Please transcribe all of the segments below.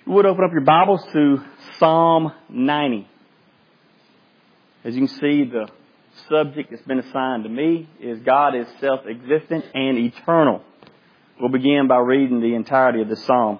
You would open up your Bibles to Psalm 90. As you can see, the subject that's been assigned to me is God is self-existent and eternal. We'll begin by reading the entirety of the psalm.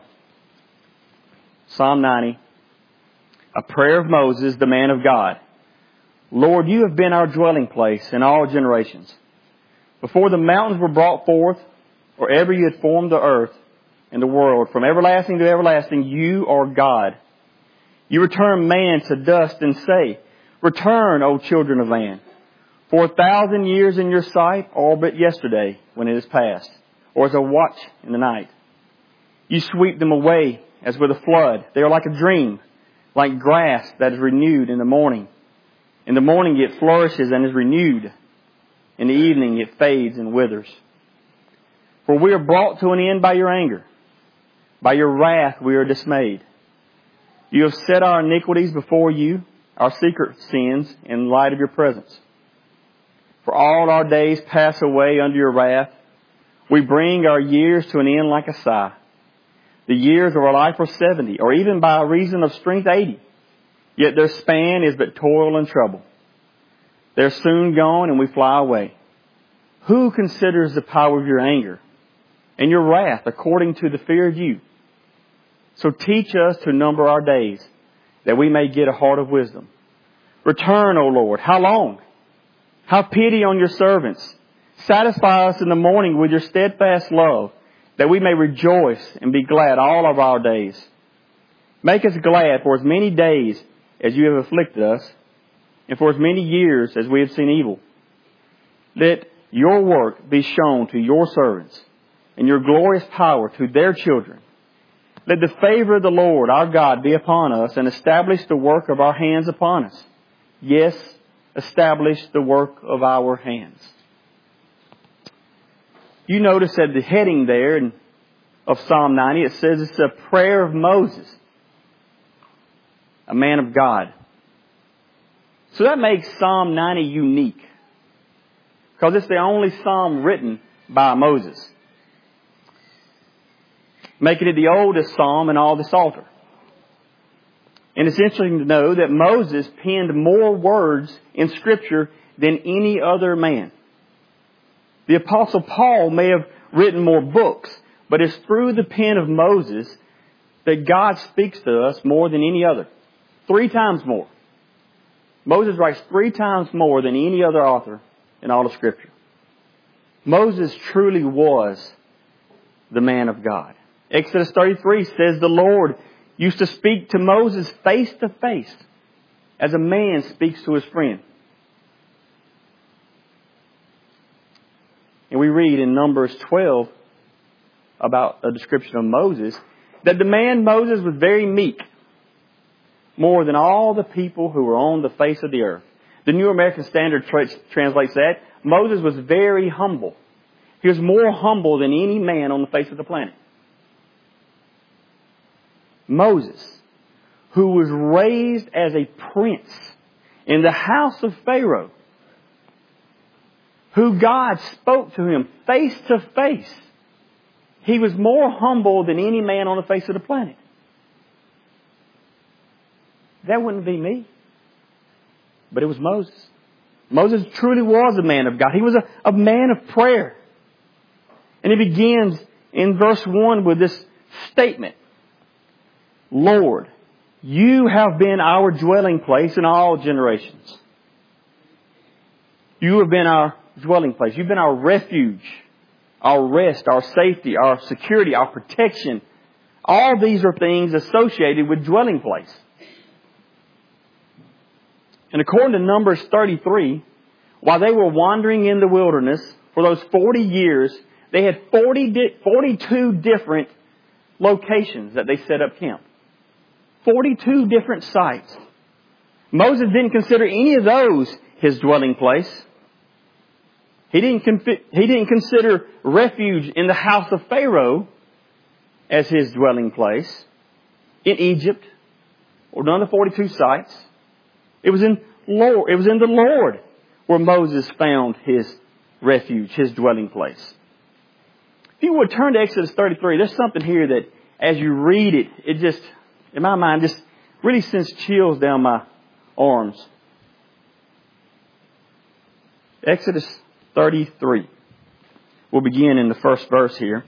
Psalm 90, a prayer of Moses, the man of God. Lord, you have been our dwelling place in all generations. Before the mountains were brought forth, or ever you had formed the earth and the world, from everlasting to everlasting, you are God. You return man to dust and say, return, O children of man. For 1,000 years in your sight, all but yesterday, when it is past, or as a watch in the night. You sweep them away as with a flood. They are like a dream, like grass that is renewed in the morning. In the morning it flourishes and is renewed. In the evening it fades and withers. For we are brought to an end by your anger. By your wrath we are dismayed. You have set our iniquities before you, our secret sins, in light of your presence. For all our days pass away under your wrath. We bring our years to an end like a sigh. The years of our life are 70, or even by reason of strength 80. Yet their span is but toil and trouble. They're soon gone and we fly away. Who considers the power of your anger and your wrath according to the fear of you? So teach us to number our days, that we may get a heart of wisdom. Return, O Lord. How long? Have pity on your servants. Satisfy us in the morning with your steadfast love, that we may rejoice and be glad all of our days. Make us glad for as many days as you have afflicted us, and for as many years as we have seen evil. Let your work be shown to your servants, and your glorious power to their children. Let the favor of the Lord our God be upon us, and establish the work of our hands upon us. Yes, establish the work of our hands. You notice at the heading there of Psalm 90, it says it's a prayer of Moses, a man of God. So that makes Psalm 90 unique, because it's the only psalm written by Moses, making it the oldest psalm in all the Psalter. And it's interesting to know that Moses penned more words in Scripture than any other man. The Apostle Paul may have written more books, but it's through the pen of Moses that God speaks to us more than any other. 3 times more. Moses writes 3 times more than any other author in all of Scripture. Moses truly was the man of God. Exodus 33 says the Lord used to speak to Moses face to face as a man speaks to his friend. And we read in Numbers 12 about a description of Moses, that the man Moses was very meek, more than all the people who were on the face of the earth. The New American Standard translates that. Moses was very humble. He was more humble than any man on the face of the planet. Moses, who was raised as a prince in the house of Pharaoh, who God spoke to him face to face. He was more humble than any man on the face of the planet. That wouldn't be me. But it was Moses. Moses truly was a man of God. He was a man of prayer. And he begins in verse 1 with this statement. Lord, you have been our dwelling place in all generations. You have been our dwelling place. You've been our refuge, our rest, our safety, our security, our protection. All these are things associated with dwelling place. And according to Numbers 33, while they were wandering in the wilderness for those 40 years, they had 42 different locations that they set up camp. 42 different sites. Moses didn't consider any of those his dwelling place. He didn't consider refuge in the house of Pharaoh as his dwelling place. In Egypt, or none of the 42 sites. It was in the Lord where Moses found his refuge, his dwelling place. If you would turn to Exodus 33, there's something here that as you read it, it just in my mind, just really sends chills down my arms. Exodus 33. We'll begin in the first verse here.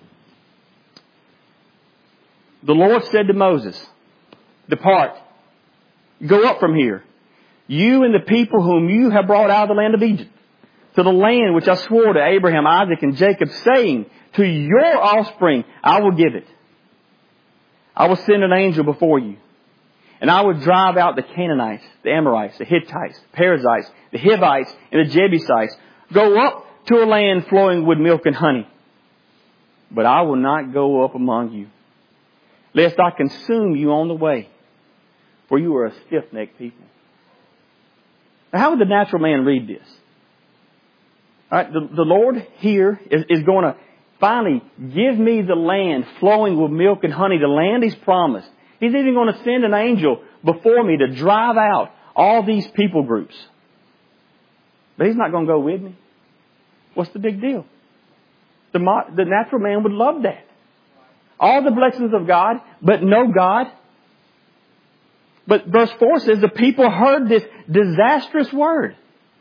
The Lord said to Moses, "Depart, go up from here, you and the people whom you have brought out of the land of Egypt, to the land which I swore to Abraham, Isaac, and Jacob, saying, to your offspring I will give it. I will send an angel before you, and I will drive out the Canaanites, the Amorites, the Hittites, the Perizzites, the Hivites, and the Jebusites. Go up to a land flowing with milk and honey. But I will not go up among you, lest I consume you on the way, for you are a stiff-necked people." Now, how would the natural man read this? All right, the Lord here is going to finally give me the land flowing with milk and honey, the land He's promised. He's even going to send an angel before me to drive out all these people groups. But He's not going to go with me. What's the big deal? The natural man would love that. All the blessings of God, but no God. But verse 4 says the people heard this disastrous word.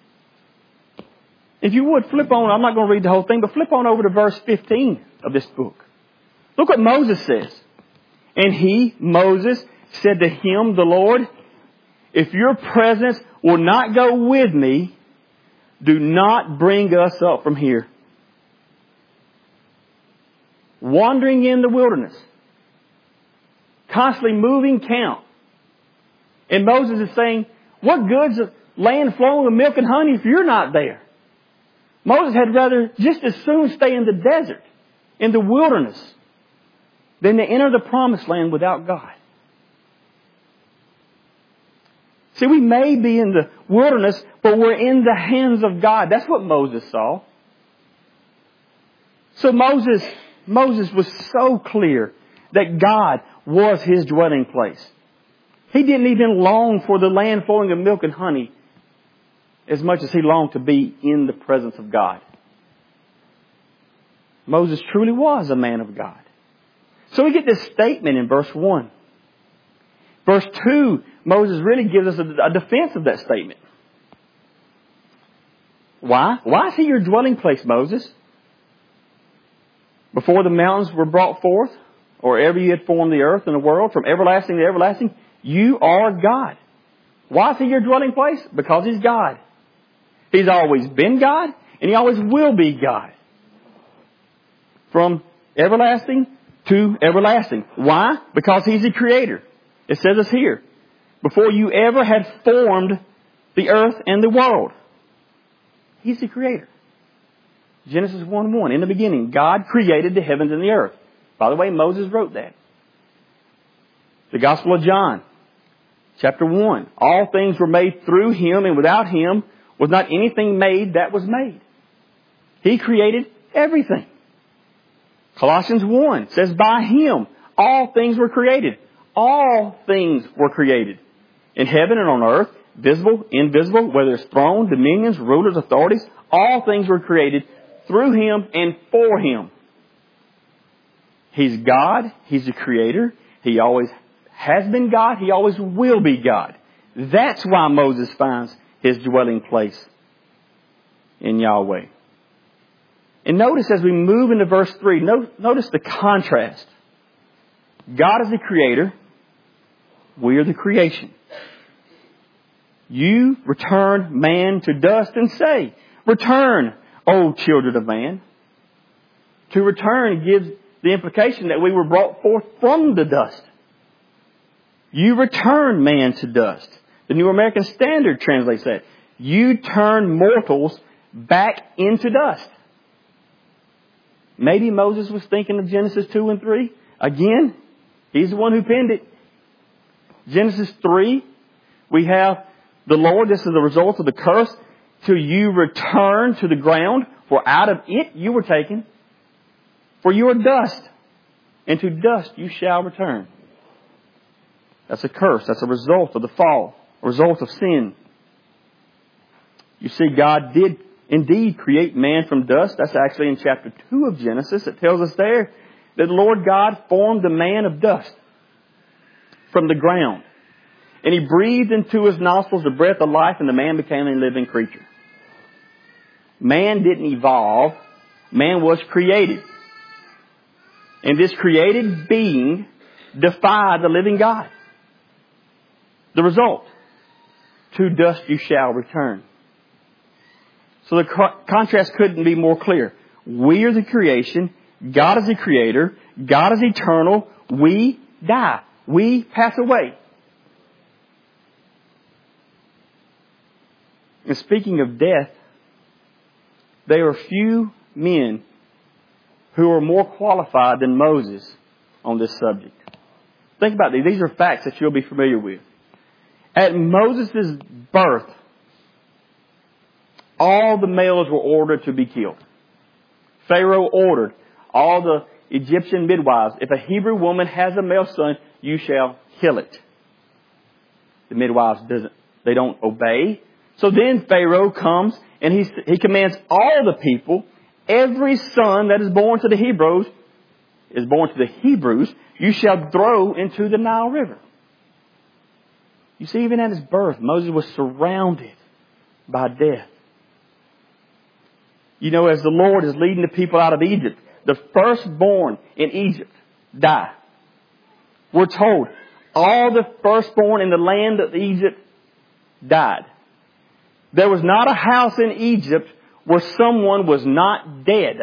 If you would, flip on, I'm not going to read the whole thing, but flip on over to verse 15 of this book. Look what Moses says. And he, Moses, said to him, the Lord, "If your presence will not go with me, do not bring us up from here." Wandering in the wilderness. Constantly moving camp. And Moses is saying, what good's a land flowing with milk and honey if you're not there? Moses had rather just as soon stay in the desert, in the wilderness, than to enter the promised land without God. See, we may be in the wilderness, but we're in the hands of God. That's what Moses saw. So Moses was so clear that God was his dwelling place. He didn't even long for the land flowing with milk and honey as much as he longed to be in the presence of God. Moses truly was a man of God. So we get this statement in verse 1. Verse 2, Moses really gives us a defense of that statement. Why? Why is he your dwelling place, Moses? Before the mountains were brought forth, or ever you had formed the earth and the world, from everlasting to everlasting, you are God. Why is he your dwelling place? Because he's God. He's always been God, and he always will be God. From everlasting to everlasting. Why? Because he's the creator. It says this here. Before you ever had formed the earth and the world. He's the creator. Genesis 1:1. In the beginning, God created the heavens and the earth. By the way, Moses wrote that. The Gospel of John, chapter 1. All things were made through him, and without him was not anything made that was made. He created everything. Colossians 1 says, by him all things were created. All things were created. In heaven and on earth, visible, invisible, whether it's throne, dominions, rulers, authorities, all things were created through him and for him. He's God. He's the creator. He always has been God. He always will be God. That's why Moses finds his dwelling place in Yahweh. And notice as we move into verse 3, notice the contrast. God is the creator. We are the creation. You return man to dust and say, return, O children of man. To return gives the implication that we were brought forth from the dust. You return man to dust. The New American Standard translates that. You turn mortals back into dust. Maybe Moses was thinking of Genesis 2 and 3. Again, he's the one who penned it. Genesis 3, we have the Lord, this is the result of the curse, till you return to the ground, for out of it you were taken. For you are dust, and to dust you shall return. That's a curse. That's a result of the fall, a result of sin. You see, God did indeed create man from dust. That's actually in chapter 2 of Genesis. It tells us there that the Lord God formed the man of dust from the ground. And He breathed into his nostrils the breath of life, and the man became a living creature. Man didn't evolve. Man was created. And this created being defied the living God. The result, to dust you shall return. So the contrast couldn't be more clear. We are the creation. God is the creator. God is eternal. We die. We pass away. And speaking of death, there are few men who are more qualified than Moses on this subject. Think about these. These are facts that you'll be familiar with. At Moses' birth, all the males were ordered to be killed. Pharaoh ordered all the Egyptian midwives, if a Hebrew woman has a male son, you shall kill it. The midwives they don't obey. So then Pharaoh comes and he commands all the people, every son that is born to the Hebrews, you shall throw into the Nile River. You see, even at his birth, Moses was surrounded by death. You know, as the Lord is leading the people out of Egypt, the firstborn in Egypt die. We're told all the firstborn in the land of Egypt died. There was not a house in Egypt where someone was not dead.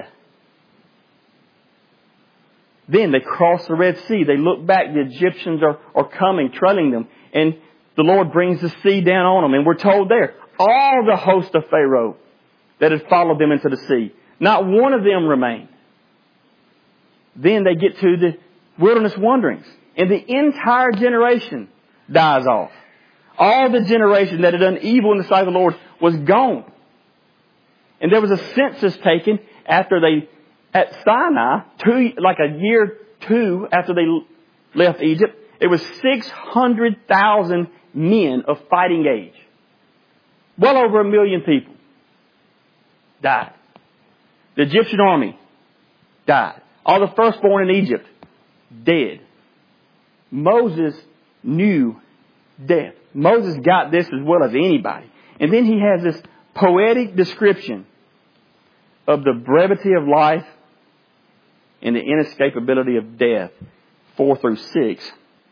Then they cross the Red Sea. They look back. The Egyptians are coming, trailing them. And the Lord brings the sea down on them. And we're told there, all the host of Pharaoh that had followed them into the sea, not one of them remained. Then they get to the wilderness wanderings. And the entire generation dies off. All the generation that had done evil in the sight of the Lord was gone. And there was a census taken at Sinai, like a year 2 after they left Egypt. It was 600,000 men of fighting age. Well over 1 million people died. The Egyptian army died. All the firstborn in Egypt, dead. Moses knew death. Moses got this as well as anybody. And then he has this poetic description of the brevity of life and the inescapability of death, 4 through 6.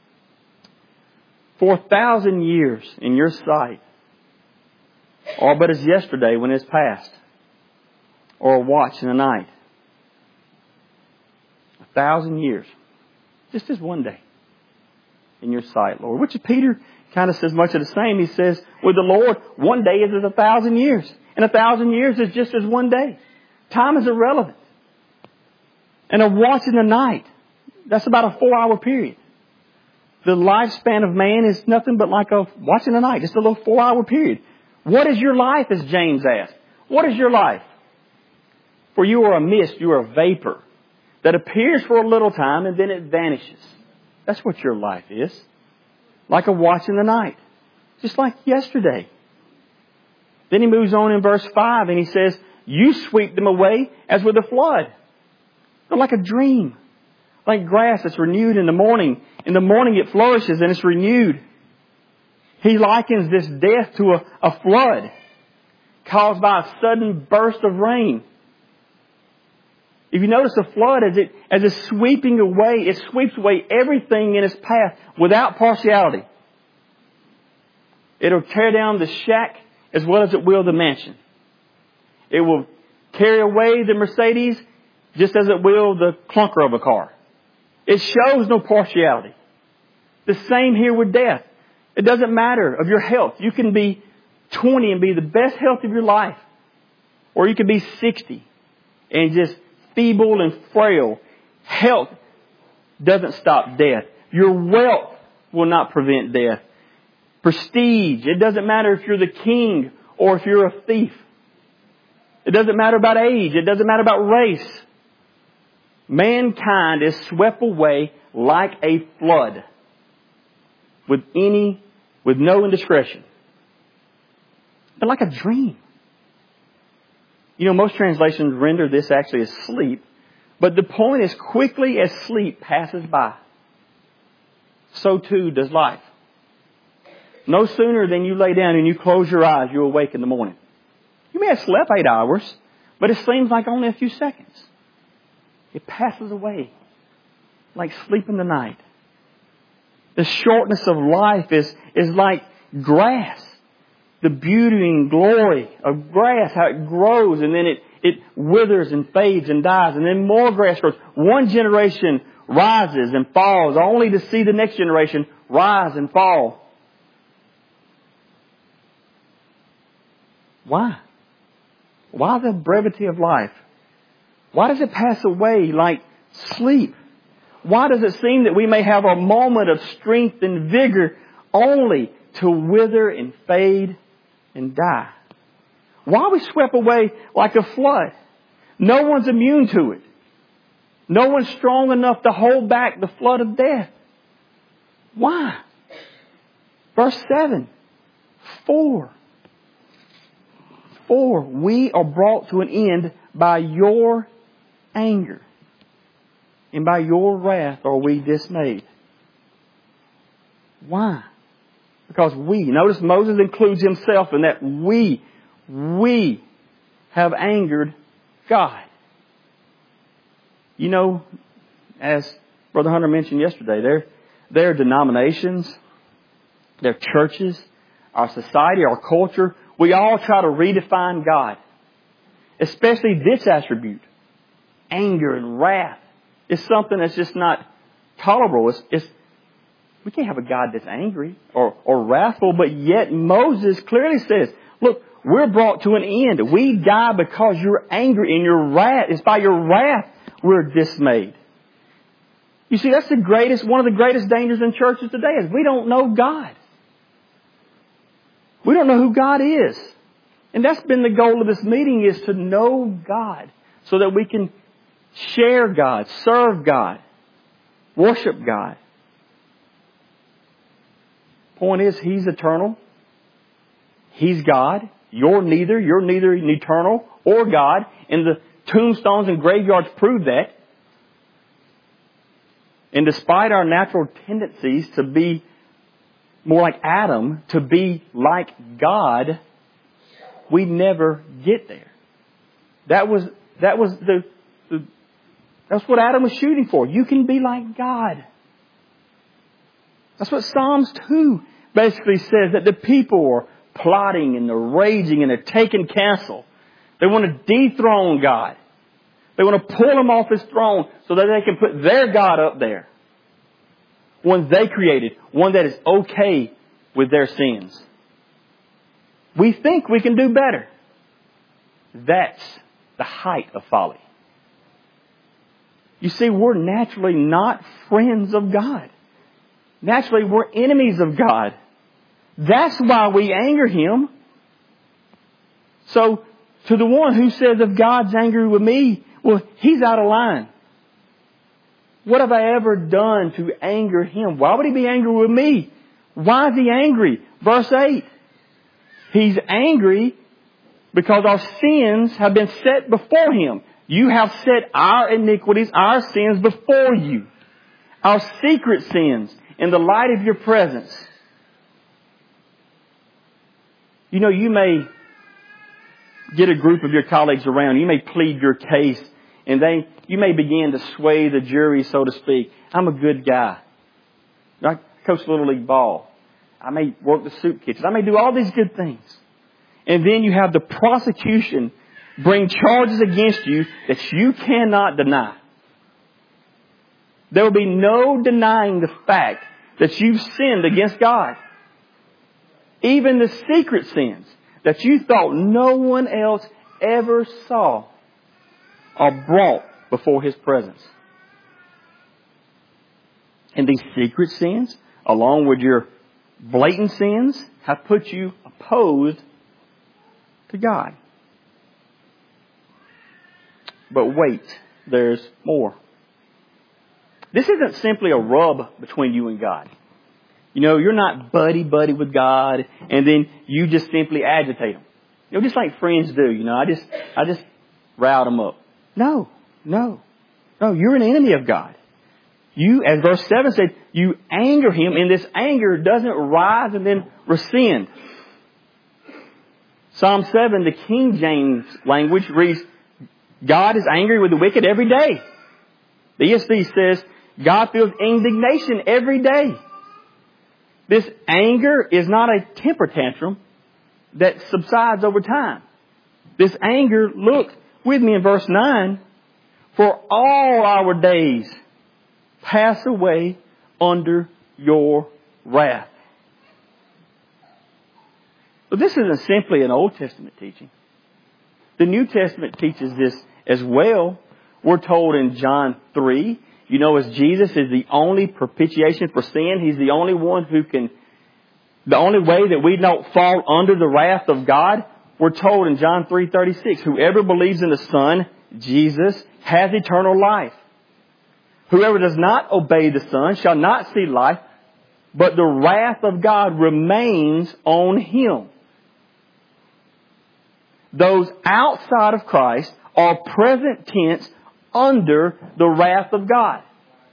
For 1,000 years in your sight, all but as yesterday when it's past, or a watch in the night. 1,000 years. Just as one day in your sight, Lord. Which Peter kind of says much of the same. He says, with the Lord, one day is as 1,000 years. And 1,000 years is just as one day. Time is irrelevant. And a watch in the night, that's about a 4-hour period. The lifespan of man is nothing but like a watch in the night. Just a little 4-hour period. What is your life, as James asked? What is your life? For you are a mist, you are a vapor that appears for a little time and then it vanishes. That's what your life is. Like a watch in the night. Just like yesterday. Then he moves on in verse 5 and he says, you sweep them away as with a flood. They're like a dream. Like grass that's renewed in the morning. In the morning it flourishes and it's renewed. He likens this death to a flood caused by a sudden burst of rain. If you notice a flood, as it's sweeping away, it sweeps away everything in its path without partiality. It'll tear down the shack as well as it will the mansion. It will carry away the Mercedes just as it will the clunker of a car. It shows no partiality. The same here with death. It doesn't matter of your health. You can be 20 and be the best health of your life. Or you can be 60 and just feeble and frail. Health doesn't stop death. Your wealth will not prevent death. Prestige. It doesn't matter if you're the king or if you're a thief. It doesn't matter about age. It doesn't matter about race. Mankind is swept away like a flood with no indiscretion. But like a dream. You know, most translations render this actually as sleep. But the point is, quickly as sleep passes by, so too does life. No sooner than you lay down and you close your eyes, you awake in the morning. You may have slept 8 hours, but it seems like only a few seconds. It passes away like sleep in the night. The shortness of life is like grass. The beauty and glory of grass, how it grows and then it withers and fades and dies, and then more grass grows. One generation rises and falls only to see the next generation rise and fall. Why? Why the brevity of life? Why does it pass away like sleep? Why does it seem that we may have a moment of strength and vigor only to wither and fade and die? Why are we swept away like a flood? No one's immune to it. No one's strong enough to hold back the flood of death. Why? Verse 7. For we are brought to an end by your anger, and by your wrath are we dismayed. Why? Because notice Moses includes himself in that we have angered God. You know, as Brother Hunter mentioned yesterday, their denominations, their churches, our society, our culture, we all try to redefine God. Especially this attribute, anger and wrath, is something that's just not tolerable. We can't have a God that's angry or wrathful, but yet Moses clearly says, look, we're brought to an end. We die because you're angry and your wrath. It's by your wrath we're dismayed. You see, that's one of the greatest dangers in churches today is we don't know God. We don't know who God is. And that's been the goal of this meeting, is to know God so that we can share God, serve God, worship God. Point is, He's eternal. He's God. You're neither eternal or God. And the tombstones and graveyards prove that. And despite our natural tendencies to be more like Adam, to be like God, we never get there. That's what Adam was shooting for. You can be like God. That's what Psalms 2 basically says, that the people are plotting and they're raging and they're taking counsel. They want to dethrone God. They want to pull Him off His throne so that they can put their God up there. One they created. One that is okay with their sins. We think we can do better. That's the height of folly. You see, we're naturally not friends of God. Naturally, we're enemies of God. That's why we anger Him. So, to the one who says, if God's angry with me, well, he's out of line. What have I ever done to anger Him? Why would He be angry with me? Why is He angry? Verse 8. He's angry because our sins have been set before Him. You have set our iniquities, our sins before you. Our secret sins in the light of your presence. You know, you may get a group of your colleagues around. You may plead your case. And you may begin to sway the jury, so to speak. I'm a good guy. I coach Little League ball. I may work the soup kitchen. I may do all these good things. And then you have the prosecution bring charges against you that you cannot deny. There will be no denying the fact that you've sinned against God. Even the secret sins that you thought no one else ever saw are brought before His presence. And these secret sins, along with your blatant sins, have put you opposed to God. But wait, there's more. This isn't simply a rub between you and God. You know, you're not buddy-buddy with God and then you just simply agitate Him. You know, just like friends do. You know, I just riled them up. No. You're an enemy of God. You, as verse 7 said, you anger Him, and this anger doesn't rise and then rescind. Psalm 7, the King James language reads, God is angry with the wicked every day. The ESV says, God feels indignation every day. This anger is not a temper tantrum that subsides over time. This anger, look with me in verse 9, for all our days pass away under your wrath. But this isn't simply an Old Testament teaching. The New Testament teaches this as well. We're told in John 3, as Jesus is the only propitiation for sin, He's the only one the only way that we don't fall under the wrath of God. We're told in John 3:36, whoever believes in the Son, Jesus, has eternal life. Whoever does not obey the Son shall not see life, but the wrath of God remains on him. Those outside of Christ are present tense under the wrath of God.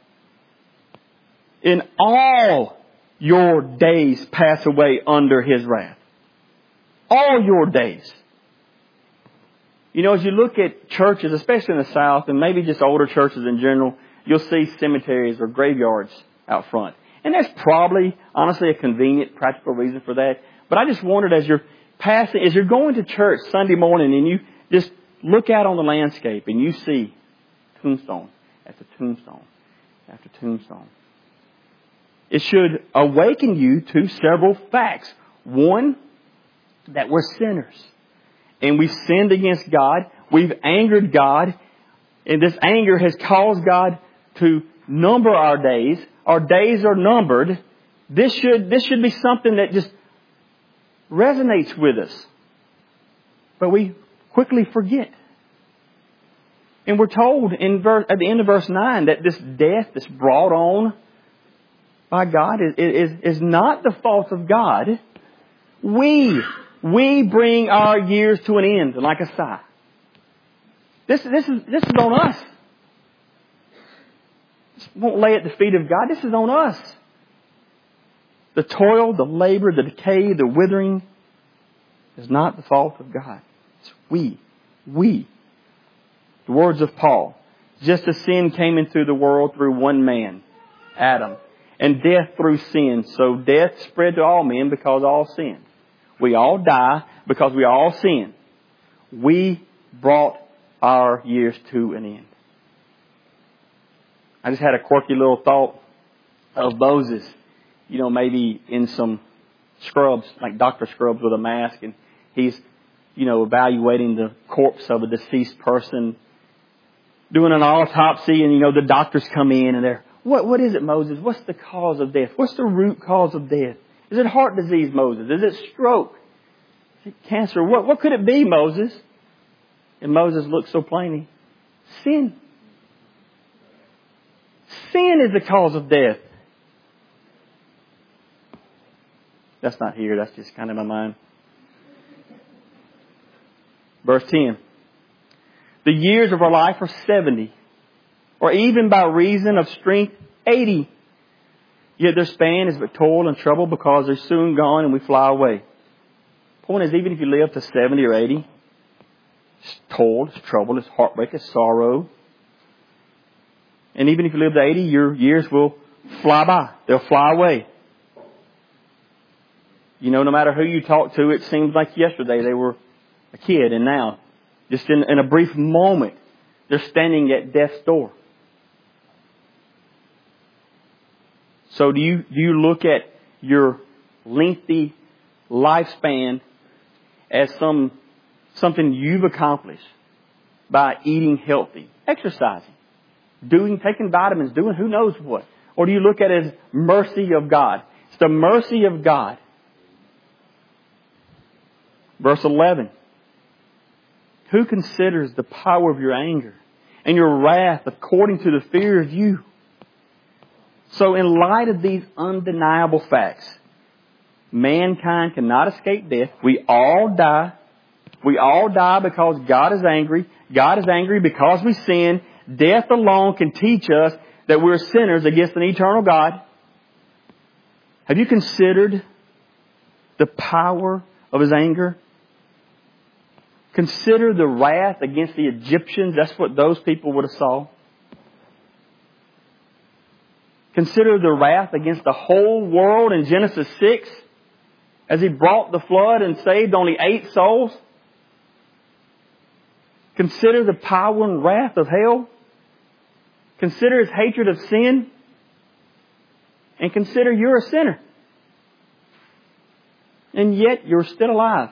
In all your days pass away under His wrath. All your days. As you look at churches, especially in the South, and maybe just older churches in general, you'll see cemeteries or graveyards out front. And that's probably, honestly, a convenient, practical reason for that. But I just wondered as you're going to church Sunday morning and you just look out on the landscape and you see tombstone after tombstone after tombstone. It should awaken you to several facts. One, that we're sinners. And we've sinned against God. We've angered God. And this anger has caused God to number our days. Our days are numbered. This should be something that just resonates with us. But we quickly forget. And we're told at the end of verse 9 that this death that's brought on by God is not the fault of God. We bring our years to an end like a sigh. This is on us. This won't lay at the feet of God. This is on us. The toil, the labor, the decay, the withering is not the fault of God. It's we. The words of Paul. Just as sin came into the world through one man, Adam, and death through sin, so death spread to all men because all sinned. We all die because we all sin. We brought our years to an end. I just had a quirky little thought of Moses, maybe in some scrubs, like Dr. Scrubs with a mask, and he's, evaluating the corpse of a deceased person, doing an autopsy, and, the doctors come in and they're, what is it, Moses? What's the cause of death? What's the root cause of death? Is it heart disease, Moses? Is it stroke? Is it cancer? What could it be, Moses? And Moses looked so plainly. Sin. Sin is the cause of death. That's not here. That's just kind of my mind. Verse 10. The years of our life are 70. Or even by reason of strength, 80. Yet their span is but toil and trouble because they're soon gone and we fly away. Point is, even if you live to 70 or 80, it's toil, it's trouble, it's heartbreak, it's sorrow. And even if you live to 80, your years will fly by. They'll fly away. No matter who you talk to, it seems like yesterday they were a kid, and now, just in a brief moment, they're standing at death's door. So do you look at your lengthy lifespan as something you've accomplished by eating healthy, exercising, taking vitamins, doing who knows what? Or do you look at it as mercy of God? It's the mercy of God. Verse 11. Who considers the power of your anger and your wrath according to the fear of you? So in light of these undeniable facts, mankind cannot escape death. We all die. We all die because God is angry. God is angry because we sin. Death alone can teach us that we're sinners against an eternal God? Have you considered the power of His anger? Consider the wrath against the Egyptians. That's what those people would have saw. Consider the wrath against the whole world in Genesis 6 as He brought the flood and saved only 8 souls. Consider the power and wrath of hell. Consider His hatred of sin. And consider you're a sinner. And yet you're still alive.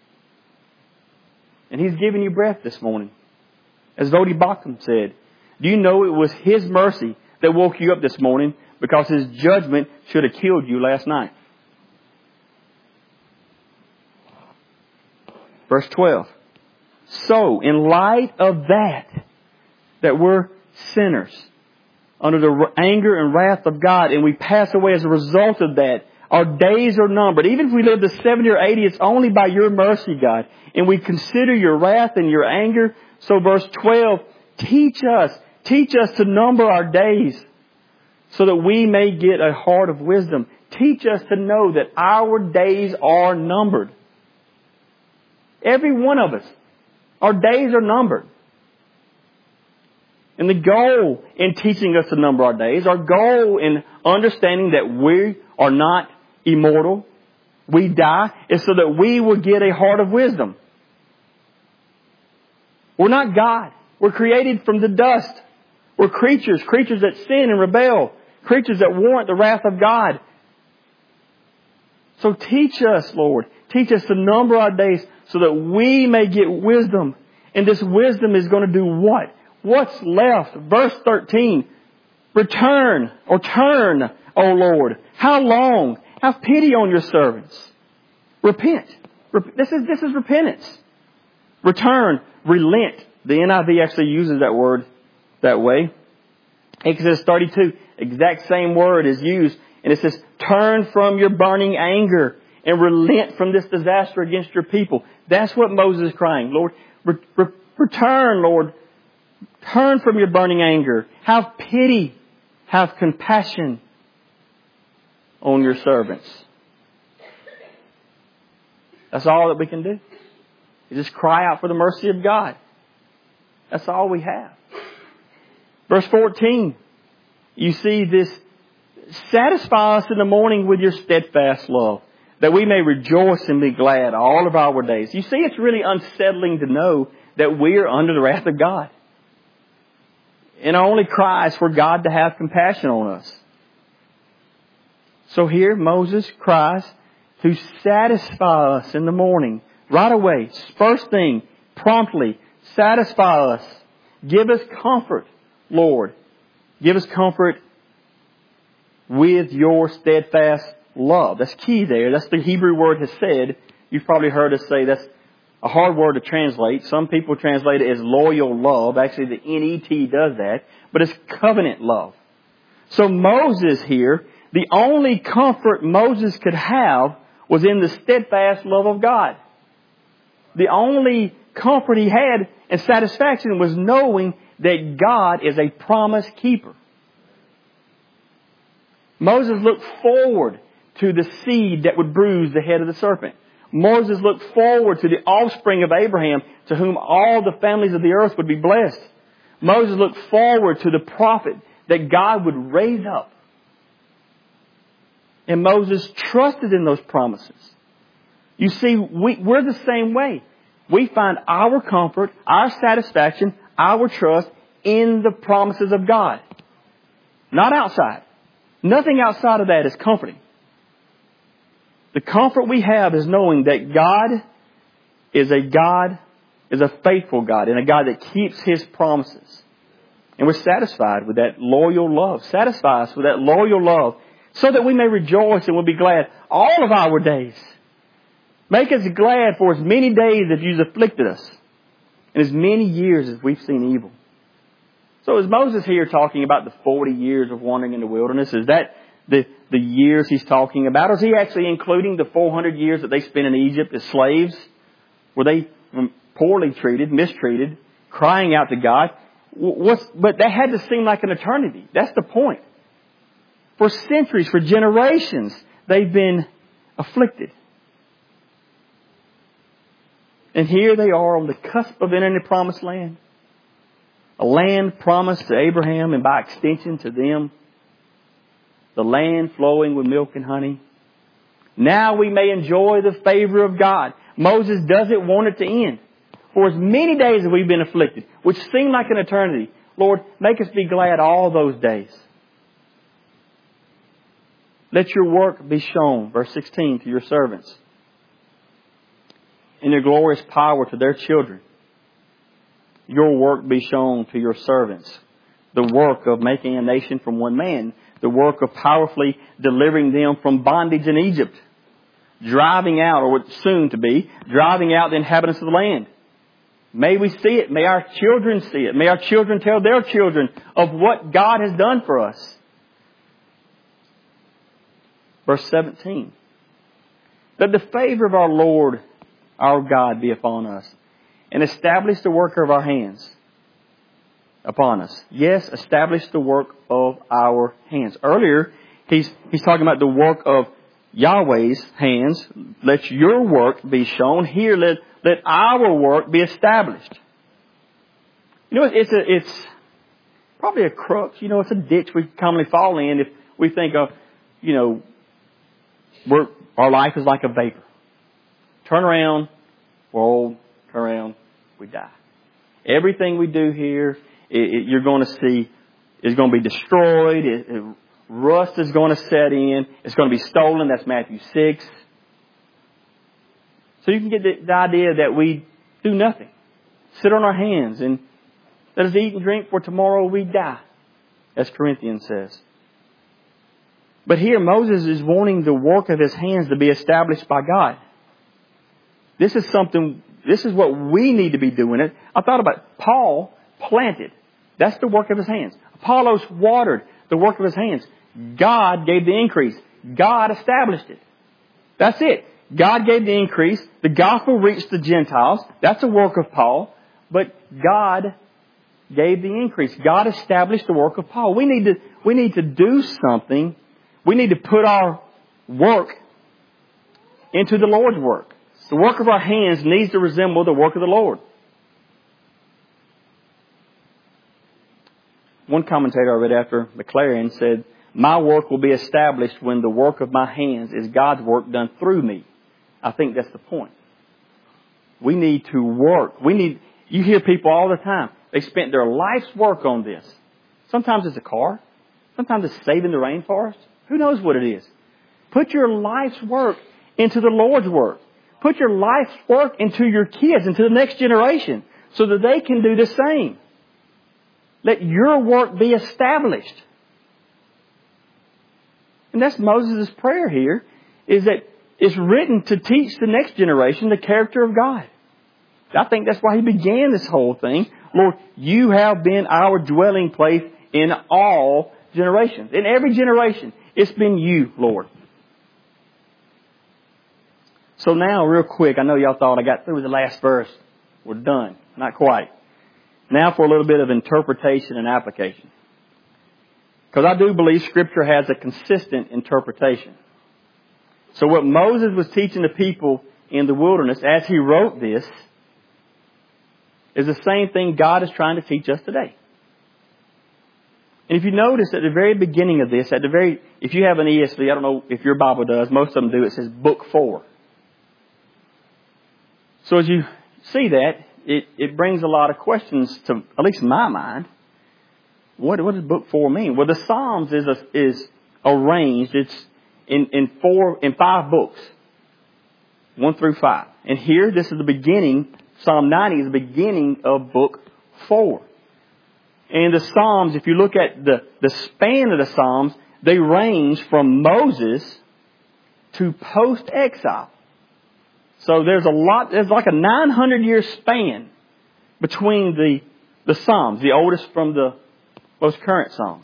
And He's given you breath this morning. As Voddie Baucham said, do you know it was His mercy that woke you up this morning because His judgment should have killed you last night? Verse 12. So, in light of that we're sinners under the anger and wrath of God, and we pass away as a result of that, our days are numbered. Even if we live to 70 or 80, it's only by Your mercy, God. And we consider Your wrath and Your anger. So verse 12, teach us to number our days so that we may get a heart of wisdom. Teach us to know that our days are numbered. Every one of us. Our days are numbered. And the goal in teaching us to number our days, our goal in understanding that we are not immortal, we die, is so that we will get a heart of wisdom. We're not God. We're created from the dust. We're creatures that sin and rebel, creatures that warrant the wrath of God. So teach us, Lord. Teach us to number our days so that we may get wisdom. And this wisdom is going to do what? What's left? Verse 13. Return or turn, O Lord. How long? Have pity on Your servants. Repent. This is repentance. Return. Relent. The NIV actually uses that word that way. Exodus 32, exact same word is used. And it says, turn from your burning anger and relent from this disaster against Your people. That's what Moses is crying. Lord, return, Lord. Turn from your burning anger. Have pity. Have compassion on Your servants. That's all that we can do. You just cry out for the mercy of God. That's all we have. Verse 14. You see this. Satisfy us in the morning with Your steadfast love, that we may rejoice and be glad all of our days. You see, it's really unsettling to know that we are under the wrath of God. And our only cry is for God to have compassion on us. So here Moses cries to satisfy us in the morning. Right away. First thing, promptly, satisfy us. Give us comfort, Lord. Give us comfort with Your steadfast love. That's key there. That's the Hebrew word hesed. You've probably heard us say that's a hard word to translate. Some people translate it as loyal love. Actually, the NET does that. But it's covenant love. So Moses here, the only comfort Moses could have was in the steadfast love of God. The only comfort he had and satisfaction was knowing that God is a promise keeper. Moses looked forward to the seed that would bruise the head of the serpent. Moses looked forward to the offspring of Abraham, to whom all the families of the earth would be blessed. Moses looked forward to the prophet that God would raise up. And Moses trusted in those promises. You see, we're the same way. We find our comfort, our satisfaction, our trust in the promises of God. Not outside. Nothing outside of that is comforting. The comfort we have is knowing that God is a faithful God and a God that keeps His promises. And we're satisfied with that loyal love. Satisfy us with that loyal love so that we may rejoice and we'll be glad all of our days. Make us glad for as many days as You've afflicted us and as many years as we've seen evil. So is Moses here talking about the 40 years of wandering in the wilderness? Is that the years he's talking about? Or is he actually including the 400 years that they spent in Egypt as slaves? Were they poorly treated, mistreated, crying out to God? But that had to seem like an eternity. That's the point. For centuries, for generations, they've been afflicted. And here they are on the cusp of entering the promised land. A land promised to Abraham and by extension to them. The land flowing with milk and honey. Now we may enjoy the favor of God. Moses doesn't want it to end. For as many days as we've been afflicted, which seem like an eternity, Lord, make us be glad all those days. Let your work be shown, verse 16, to your servants, and your glorious power to their children. Your work be shown to your servants. The work of making a nation from one man. The work of powerfully delivering them from bondage in Egypt. Driving out, or soon to be, driving out the inhabitants of the land. May we see it. May our children see it. May our children tell their children of what God has done for us. Verse 17. Let the favor of our Lord, our God, be upon us, and establish the work of our hands upon us. Yes, establish the work of our hands. Earlier, he's talking about the work of Yahweh's hands. Let your work be shown. Here, let our work be established. You know, it's probably a crux. You know, it's a ditch we commonly fall in if we think of, you know, our life is like a vapor. Turn around, we're old. Turn around, we die. Everything we do here, you're going to see, is going to be destroyed. Rust is going to set in. It's going to be stolen. That's Matthew 6. So you can get the idea that we do nothing. Sit on our hands and let us eat and drink, for tomorrow we die, as Corinthians says. But here Moses is wanting the work of his hands to be established by God. This is what we need to be doing it. I thought about Paul planted. That's the work of his hands. Apollos watered, the work of his hands. God gave the increase. God established it. That's it. God gave the increase. The gospel reached the Gentiles. That's the work of Paul. But God gave the increase. God established the work of Paul. We need to do something. We need to put our work into the Lord's work. The work of our hands needs to resemble the work of the Lord. One commentator I read after McLaren said, "My work will be established when the work of my hands is God's work done through me." I think that's the point. We need to work. You hear people all the time. They spent their life's work on this. Sometimes it's a car. Sometimes it's saving the rainforest. Who knows what it is? Put your life's work into the Lord's work. Put your life's work into your kids, into the next generation, so that they can do the same. Let your work be established. And that's Moses' prayer here, is that it's written to teach the next generation the character of God. I think that's why he began this whole thing. Lord, you have been our dwelling place in all generations. In every generation, it's been you, Lord. So now, real quick, I know y'all thought I got through the last verse. We're done. Not quite. Now for a little bit of interpretation and application. Because I do believe Scripture has a consistent interpretation. So what Moses was teaching the people in the wilderness as he wrote this is the same thing God is trying to teach us today. And if you notice at the very beginning of this, if you have an ESV, I don't know if your Bible does, most of them do, it says Book 4. So as you see that, it brings a lot of questions to, at least my mind. What does Book 4 mean? Well, the Psalms is arranged. It's in 5 books, 1 through 5. And here, this is the beginning. Psalm 90 is the beginning of Book 4. And the Psalms, if you look at the span of the Psalms, they range from Moses to post-exile. So there's like a 900-year span between the Psalms, the oldest from the most current Psalm.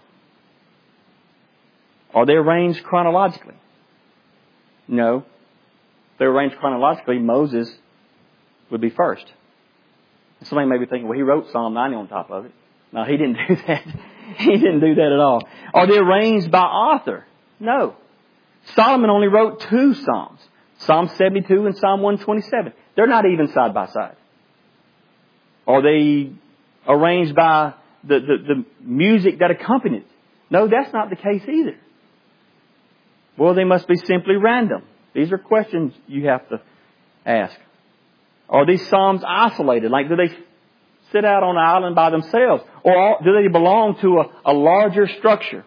Are they arranged chronologically? No. If they're arranged chronologically, Moses would be first. Somebody may be thinking, well, he wrote Psalm 90 on top of it. No, he didn't do that. He didn't do that at all. Are they arranged by author? No. Solomon only wrote 2 Psalms. Psalm 72 and Psalm 127. They're not even side by side. Are they arranged by the music that accompanied it? No, that's not the case either. Well, they must be simply random. These are questions you have to ask. Are these Psalms isolated? Like, do they sit out on an island by themselves? Or do they belong to a larger structure?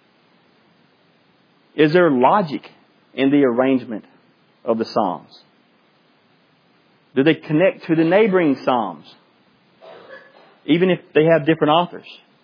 Is there logic in the arrangement of the Psalms? Do they connect to the neighboring Psalms, even if they have different authors?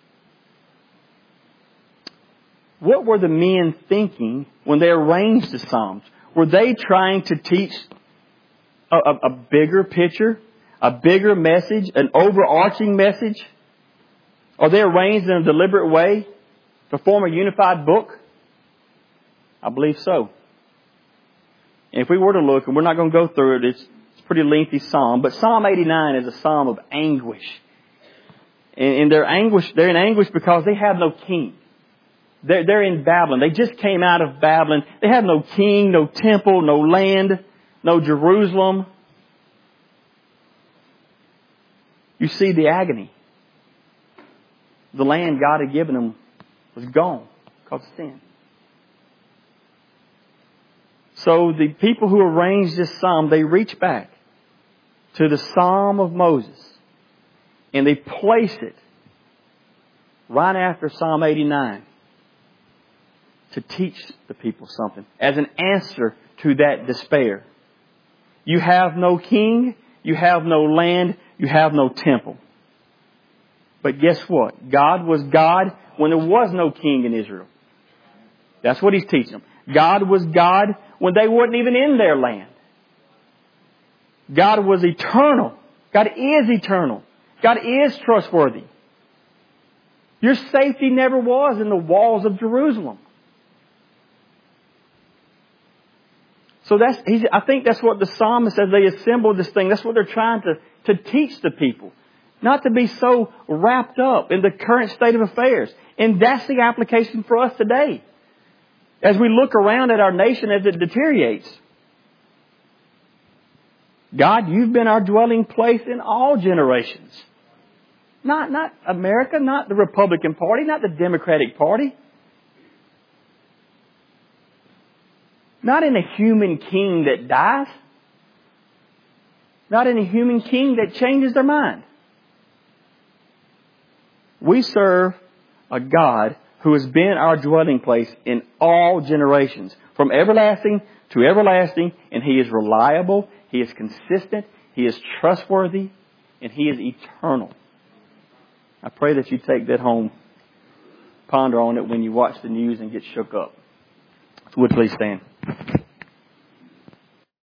What were the men thinking when they arranged the Psalms? Were they trying to teach a bigger picture, a bigger message, an overarching message? Are they arranged in a deliberate way to form a unified book? I believe so. And if we were to look, and we're not going to go through it, it's a pretty lengthy psalm, but Psalm 89 is a psalm of anguish. And they're in anguish because they have no king. They're in Babylon. They just came out of Babylon. They have no king, no temple, no land, no Jerusalem. You see the agony. The land God had given them was gone because of sin. So the people who arranged this psalm, they reach back to the Psalm of Moses and they place it right after Psalm 89 to teach the people something as an answer to that despair. You have no king, you have no land, you have no temple. But guess what? God was God when there was no king in Israel. That's what He's teaching them. God was God when they weren't even in their land. God was eternal. God is eternal. God is trustworthy. Your safety never was in the walls of Jerusalem. So I think that's what the psalmist, as they assembled this thing, that's what they're trying to teach the people. Not to be so wrapped up in the current state of affairs. And that's the application for us today. As we look around at our nation as it deteriorates. God, You've been our dwelling place in all generations. Not America, not the Republican Party, not the Democratic Party. Not in a human king that dies. Not in a human king that changes their mind. We serve a God who has been our dwelling place in all generations, from everlasting to everlasting, and He is reliable, He is consistent, He is trustworthy, and He is eternal. I pray that you take that home, ponder on it when you watch the news and get shook up. Would please stand.